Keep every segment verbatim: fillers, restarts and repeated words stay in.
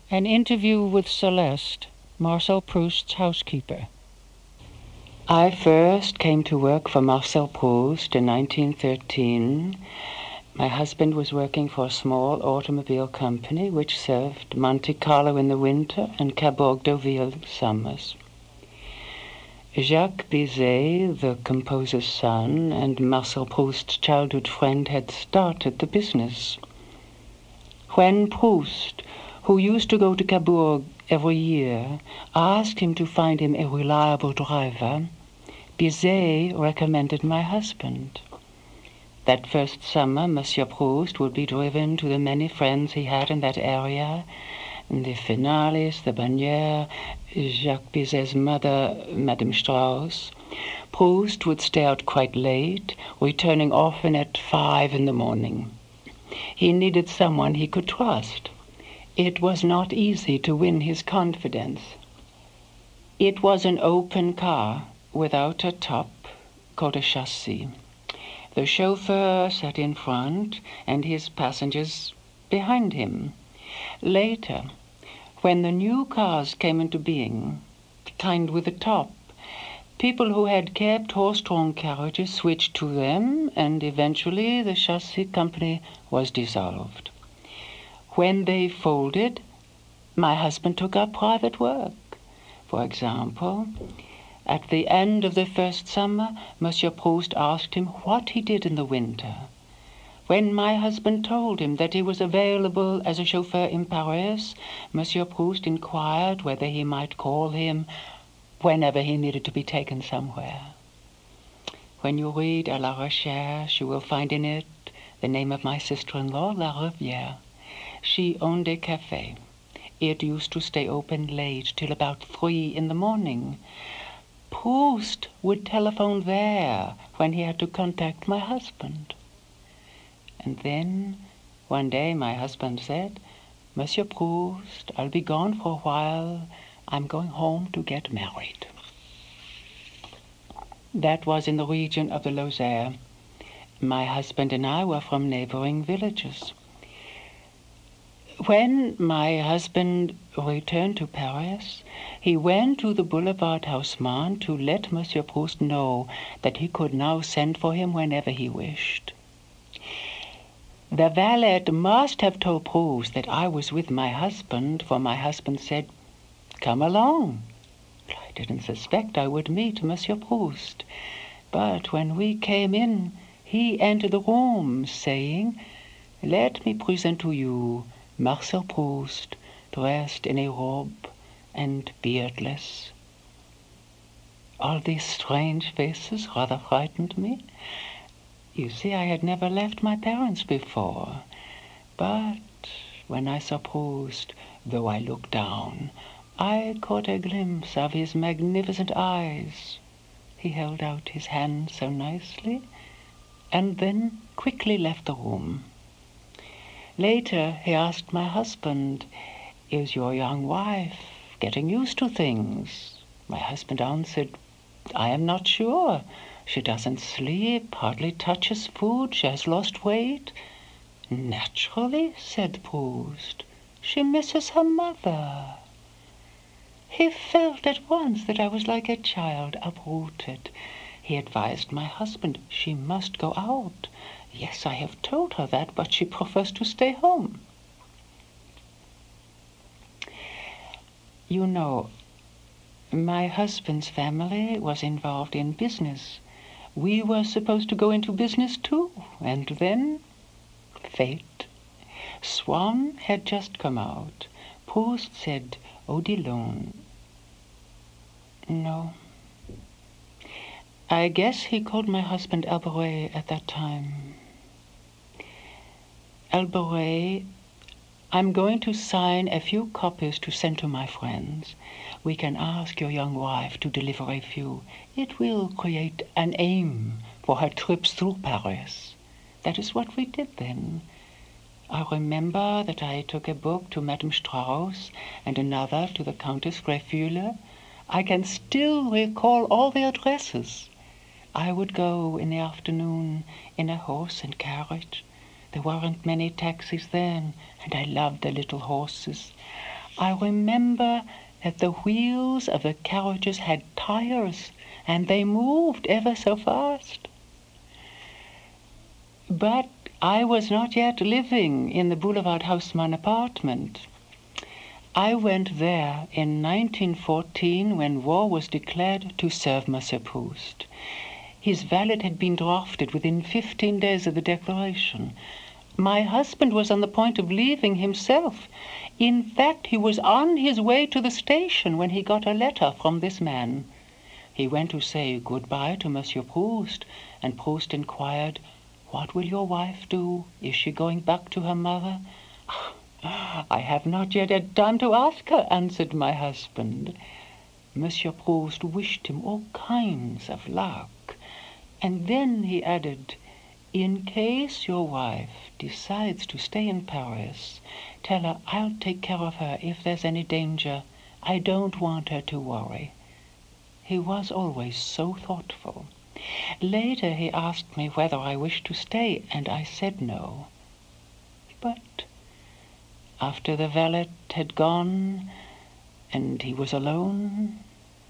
An interview with Celeste, Marcel Proust's housekeeper. I first came to work for Marcel Proust in nineteen thirteen. My husband was working for a small automobile company which served Monte Carlo in the winter and Cabourg Deauville summers. Jacques Bizet, the composer's son and Marcel Proust's childhood friend, had started the business. When Proust, who used to go to Cabourg every year, asked him to find him a reliable driver, Bizet recommended my husband. That first summer, Monsieur Proust would be driven to the many friends he had in that area, the Finalis, the Bagnères, Jacques Bizet's mother, Madame Strauss. Proust would stay out quite late, returning often at five in the morning. He needed someone he could trust. It was not easy to win his confidence. It was an open car without a top, called a chassis. The chauffeur sat in front and his passengers behind him. Later, when the new cars came into being, the kind with the top, people who had kept horse-drawn carriages switched to them, and eventually the chassis company was dissolved. When they folded, my husband took up private work. For example, at the end of the first summer, Monsieur Proust asked him what he did in the winter. When my husband told him that he was available as a chauffeur in Paris, Monsieur Proust inquired whether he might call him whenever he needed to be taken somewhere. When you read À la Recherche, you will find in it the name of my sister-in-law, La Rivière. She owned a café. It used to stay open late, till about three in the morning. Proust would telephone there when he had to contact my husband. And then, one day, my husband said, Monsieur Proust, I'll be gone for a while. I'm going home to get married. That was in the region of the Lozère. My husband and I were from neighboring villages. When my husband returned to Paris, he went to the Boulevard Haussmann to let Monsieur Proust know that he could now send for him whenever he wished. The valet must have told Proust that I was with my husband, for my husband said, "Come along." I didn't suspect I would meet Monsieur Proust. But when we came in, he entered the room, saying, "Let me present to you Marcel Proust, dressed in a robe and beardless." All these strange faces rather frightened me. You see, I had never left my parents before. But when I saw Proust, though I looked down, I caught a glimpse of his magnificent eyes. He held out his hand so nicely, and then quickly left the room. Later, he asked my husband, "Is your young wife getting used to things?" My husband answered, "I am not sure. She doesn't sleep, hardly touches food, she has lost weight." "Naturally," said Proust. "She misses her mother." He felt at once that I was like a child uprooted. He advised my husband she must go out. Yes, I have told her that, but she prefers to stay home. You know, my husband's family was involved in business. We were supposed to go into business too, and then fate. Swann had just come out. Proust said, "Odilon." No. I guess he called my husband Alberet at that time. "Alberet, I'm going to sign a few copies to send to my friends. We can ask your young wife to deliver a few. It will create an aim for her trips through Paris." That is what we did then. I remember that I took a book to Madame Strauss and another to the Countess Greyfühle. I can still recall all the addresses. I would go in the afternoon in a horse and carriage. There weren't many taxis then, and I loved the little horses. I remember that the wheels of the carriages had tires, and they moved ever so fast. But I was not yet living in the Boulevard Haussmann apartment. I went there in nineteen fourteen when war was declared to serve Monsieur Proust. His valet had been drafted within fifteen days of the declaration. My husband was on the point of leaving himself. In fact, he was on his way to the station when he got a letter from this man. He went to say goodbye to Monsieur Proust, and Proust inquired, "What will your wife do? Is she going back to her mother?" "I have not yet had time to ask her," answered my husband. Monsieur Proust wished him all kinds of luck, and then he added, "In case your wife decides to stay in Paris, tell her I'll take care of her if there's any danger. I don't want her to worry." He was always so thoughtful. Later he asked me whether I wished to stay, and I said no. But after the valet had gone and he was alone,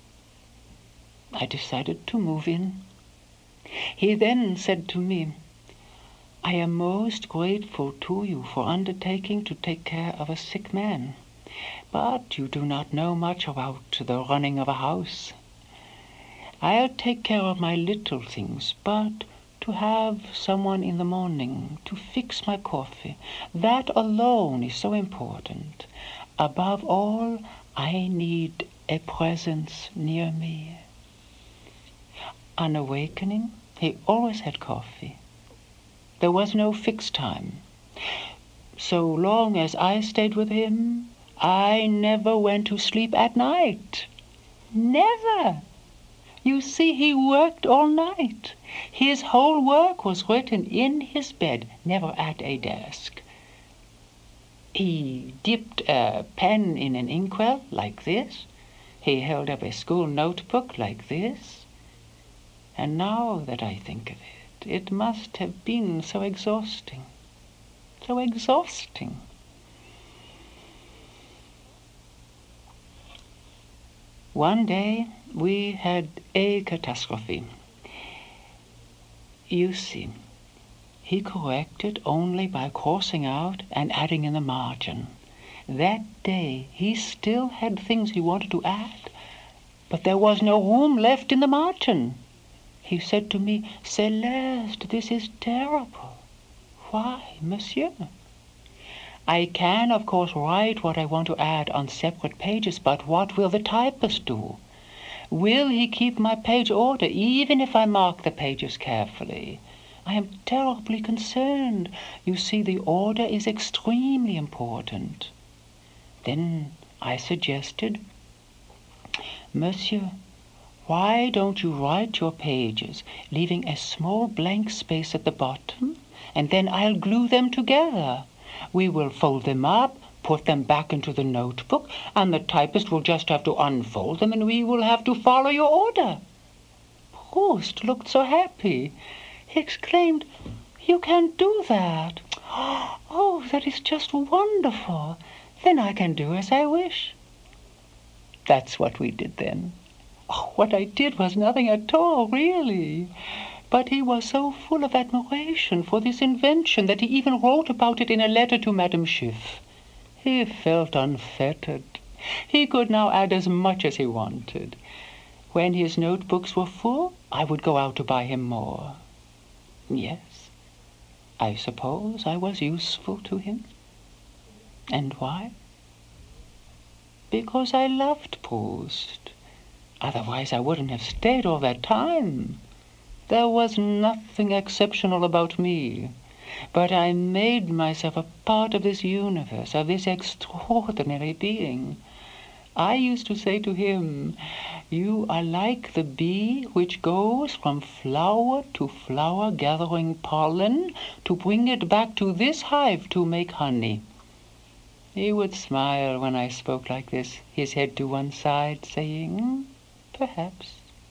I decided to move in. He then said to me, "I am most grateful to you for undertaking to take care of a sick man, but you do not know much about the running of a house. I'll take care of my little things, but to have someone in the morning to fix my coffee, that alone is so important. Above all, I need a presence near me." On awakening, he always had coffee. There was no fixed time. So long as I stayed with him, I never went to sleep at night. Never! You see, he worked all night. His whole work was written in his bed, never at a desk. He dipped a pen in an inkwell like this. He held up a school notebook like this. And now that I think of it, it must have been so exhausting. So exhausting. One day we had a catastrophe. You see, he corrected only by crossing out and adding in the margin. That day he still had things he wanted to add, but there was no room left in the margin. He said to me, "Celeste, this is terrible." "Why, monsieur?" "I can, of course, write what I want to add on separate pages, but what will the typist do? Will he keep my page order, even if I mark the pages carefully? I am terribly concerned. You see, the order is extremely important." Then I suggested, "Monsieur, why don't you write your pages, leaving a small blank space at the bottom, and then I'll glue them together. We will fold them up, put them back into the notebook, and the typist will just have to unfold them, and we will have to follow your order." Proust looked so happy. He exclaimed, "You can do that. Oh, that is just wonderful. Then I can do as I wish." That's what we did then. Oh, what I did was nothing at all, really. But he was so full of admiration for this invention that he even wrote about it in a letter to Madame Schiff. He felt unfettered. He could now add as much as he wanted. When his notebooks were full, I would go out to buy him more. Yes, I suppose I was useful to him. And why? Because I loved Proust. Otherwise I wouldn't have stayed all that time. There was nothing exceptional about me, but I made myself a part of this universe, of this extraordinary being. I used to say to him, "You are like the bee which goes from flower to flower gathering pollen to bring it back to this hive to make honey." He would smile when I spoke like this, his head to one side, saying, "Perhaps."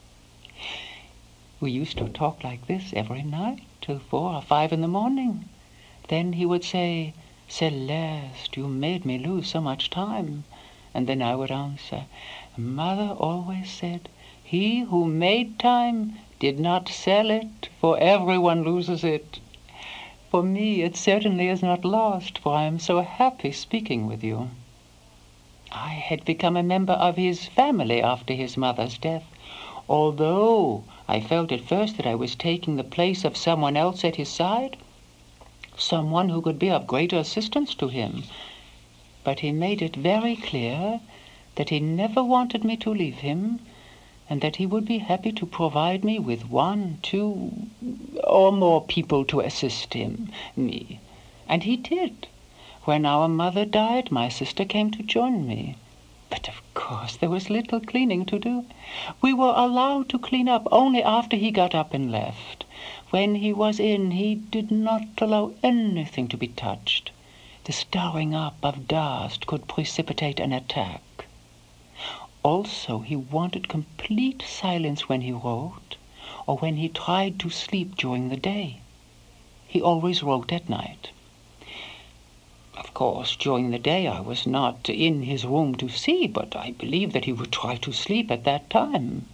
We used to talk like this every night till four or five in the morning. Then he would say, "Celeste, you made me lose so much time. And then I would answer, Mother always said, he who made time did not sell it, for everyone loses it. For me, it certainly is not lost, for I am so happy speaking with you. I had become a member of his family after his mother's death, although I felt at first that I was taking the place of someone else at his side, someone who could be of greater assistance to him. But he made it very clear that he never wanted me to leave him, and that he would be happy to provide me with one, two, or more people to assist him, me. And he did. When our mother died, my sister came to join me. But of course there was little cleaning to do. We were allowed to clean up only after he got up and left. When he was in, he did not allow anything to be touched. The stirring up of dust could precipitate an attack. Also, he wanted complete silence when he wrote, or when he tried to sleep during the day. He always wrote at night. Of course, during the day I was not in his room to see, but I believe that he would try to sleep at that time.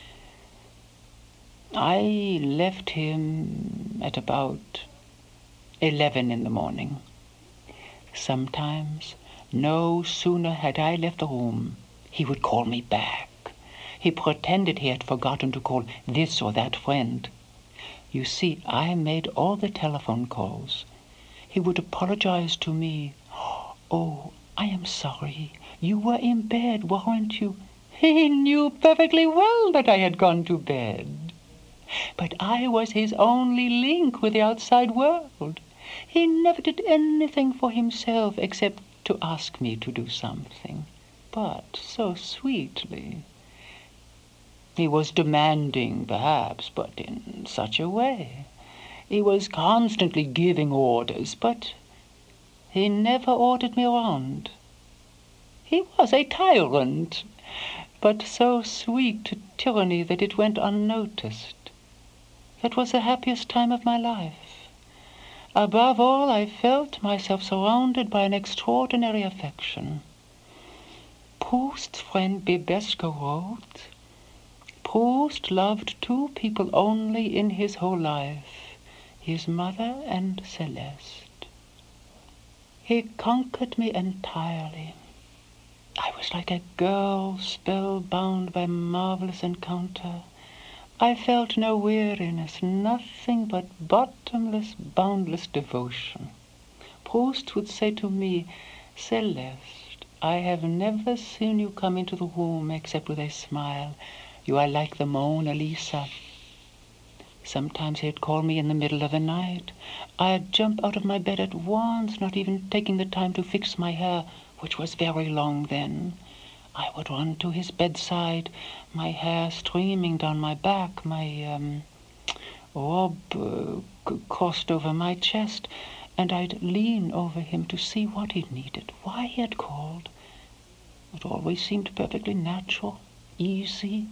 I left him at about eleven in the morning. Sometimes, no sooner had I left the room, he would call me back. He pretended he had forgotten to call this or that friend. You see, I made all the telephone calls. He would apologize to me. Oh, I am sorry. You were in bed, weren't you? He knew perfectly well that I had gone to bed. But I was his only link with the outside world. He never did anything for himself except to ask me to do something. But so sweetly. He was demanding, perhaps, but in such a way. He was constantly giving orders, but he never ordered me around. He was a tyrant, but so sweet to tyranny that it went unnoticed. That was the happiest time of my life. Above all, I felt myself surrounded by an extraordinary affection. Proust's friend Bibesco wrote, Proust loved two people only in his whole life, his mother and Celeste. He conquered me entirely. I was like a girl spellbound by marvelous encounter. I felt no weariness, nothing but bottomless, boundless devotion. Proust would say to me, Celeste, I have never seen you come into the room except with a smile. You are like the Mona Lisa. Sometimes he'd call me in the middle of the night. I'd jump out of my bed at once, not even taking the time to fix my hair, which was very long then. I would run to his bedside, my hair streaming down my back, my um, robe uh, c- crossed over my chest, and I'd lean over him to see what he needed, why he had called. It always seemed perfectly natural, easy.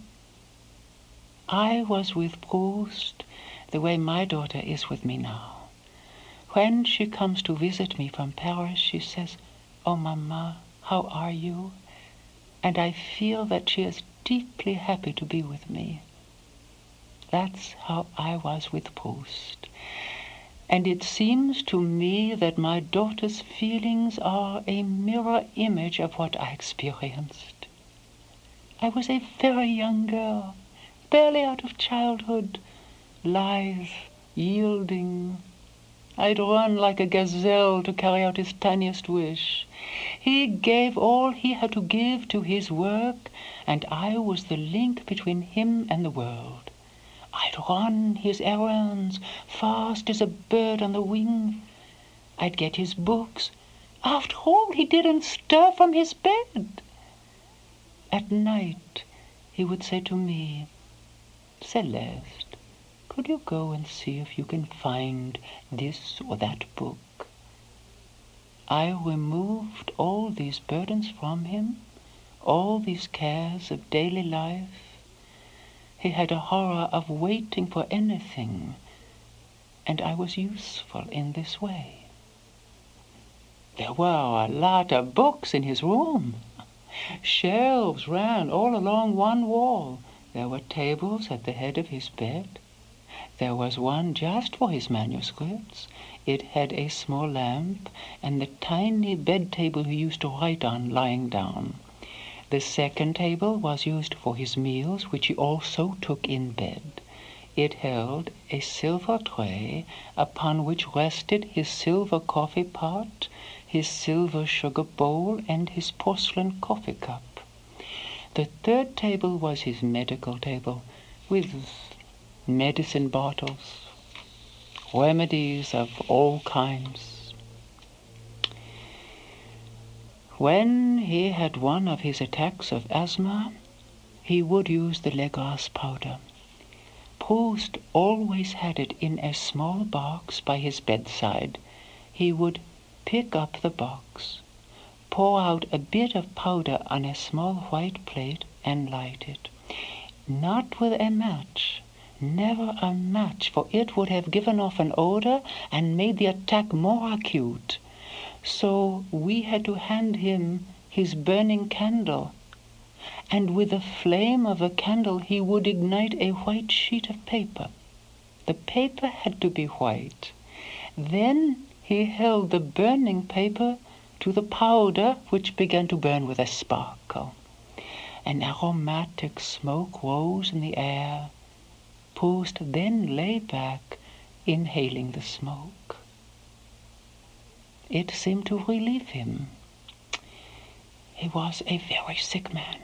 I was with Proust the way my daughter is with me now. When she comes to visit me from Paris, she says, "Oh, Mama, how are you?" And I feel that she is deeply happy to be with me. That's how I was with Proust. And it seems to me that my daughter's feelings are a mirror image of what I experienced. I was a very young girl, barely out of childhood, lithe, yielding. I'd run like a gazelle to carry out his tiniest wish. He gave all he had to give to his work, and I was the link between him and the world. I'd run his errands, fast as a bird on the wing. I'd get his books. After all, he didn't stir from his bed. At night, he would say to me, "Celeste, could you go and see if you can find this or that book?" I removed all these burdens from him, all these cares of daily life. He had a horror of waiting for anything, and I was useful in this way. There were a lot of books in his room. Shelves ran all along one wall. There were tables at the head of his bed. There was one just for his manuscripts. It had a small lamp and the tiny bed table he used to write on lying down. The second table was used for his meals, which he also took in bed. It held a silver tray upon which rested his silver coffee pot, his silver sugar bowl, and his porcelain coffee cup. The third table was his medical table, with medicine bottles, remedies of all kinds. When he had one of his attacks of asthma, he would use the Legras powder. Proust always had it in a small box by his bedside. He would pick up the box, pour out a bit of powder on a small white plate, and light it. Not with a match, never a match, for it would have given off an odor and made the attack more acute. So we had to hand him his burning candle, and with the flame of a candle he would ignite a white sheet of paper. The paper had to be white. Then he held the burning paper to the powder, which began to burn with a sparkle. An aromatic smoke rose in the air. Proust then lay back, inhaling the smoke. It seemed to relieve him. He was a very sick man.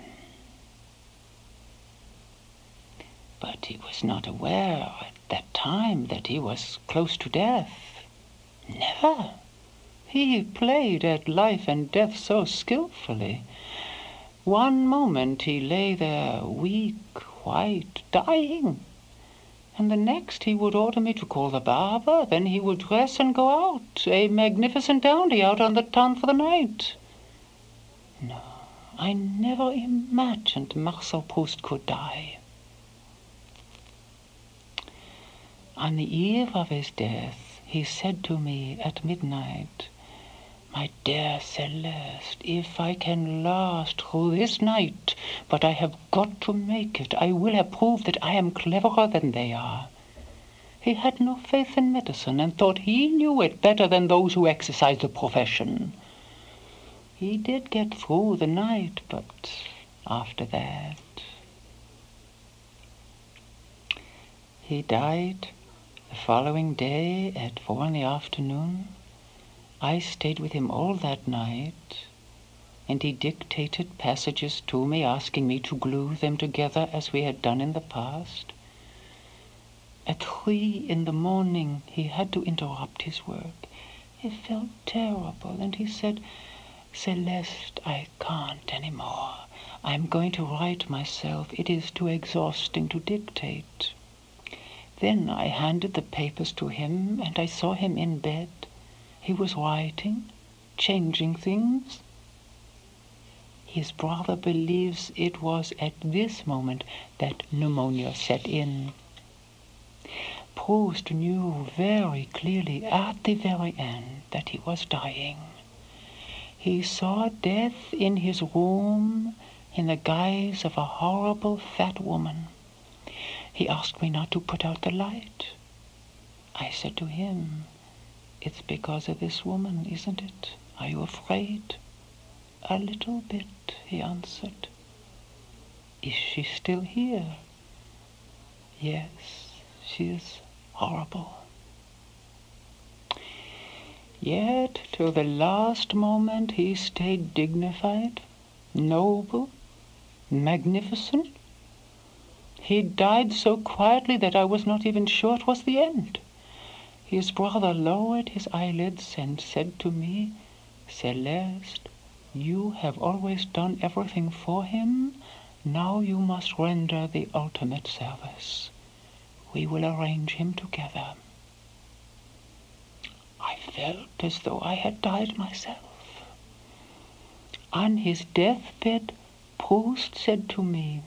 But he was not aware at that time that he was close to death. Never. He played at life and death so skillfully. One moment he lay there, weak, white, dying. And the next he would order me to call the barber. Then he would dress and go out, a magnificent dandy out on the town for the night. No, I never imagined Marcel Proust could die. On the eve of his death, he said to me at midnight, "My dear Celeste, if I can last through this night, but I have got to make it, I will have proved that I am cleverer than they are." He had no faith in medicine and thought he knew it better than those who exercise the profession. He did get through the night, but after that... He died the following day at four in the afternoon. I stayed with him all that night, and he dictated passages to me, asking me to glue them together as we had done in the past. At three in the morning he had to interrupt his work. He felt terrible, and he said, "Celeste, I can't any more. I'm going to write myself. It is too exhausting to dictate." Then I handed the papers to him, and I saw him in bed. He was writing, changing things. His brother believes it was at this moment that pneumonia set in. Proust knew very clearly at the very end that he was dying. He saw death in his room in the guise of a horrible fat woman. He asked me not to put out the light. I said to him, "It's because of this woman, isn't it? Are you afraid?" "A little bit," he answered. "Is she still here?" "Yes, she is horrible." Yet till the last moment he stayed dignified, noble, magnificent. He died so quietly that I was not even sure it was the end. His brother lowered his eyelids and said to me, "Celeste, you have always done everything for him. Now you must render the ultimate service. We will arrange him together." I felt as though I had died myself. On his deathbed, Proust said to me,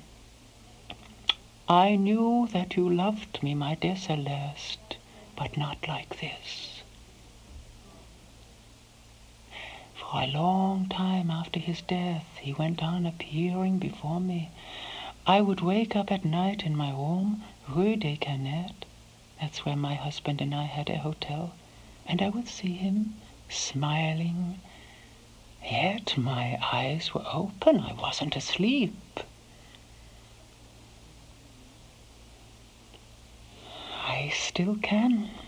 "I knew that you loved me, my dear Celeste, but not like this." For a long time after his death, he went on appearing before me. I would wake up at night in my room, Rue des Canettes. That's where my husband and I had a hotel. And I would see him smiling. Yet my eyes were open. I wasn't asleep. I still can.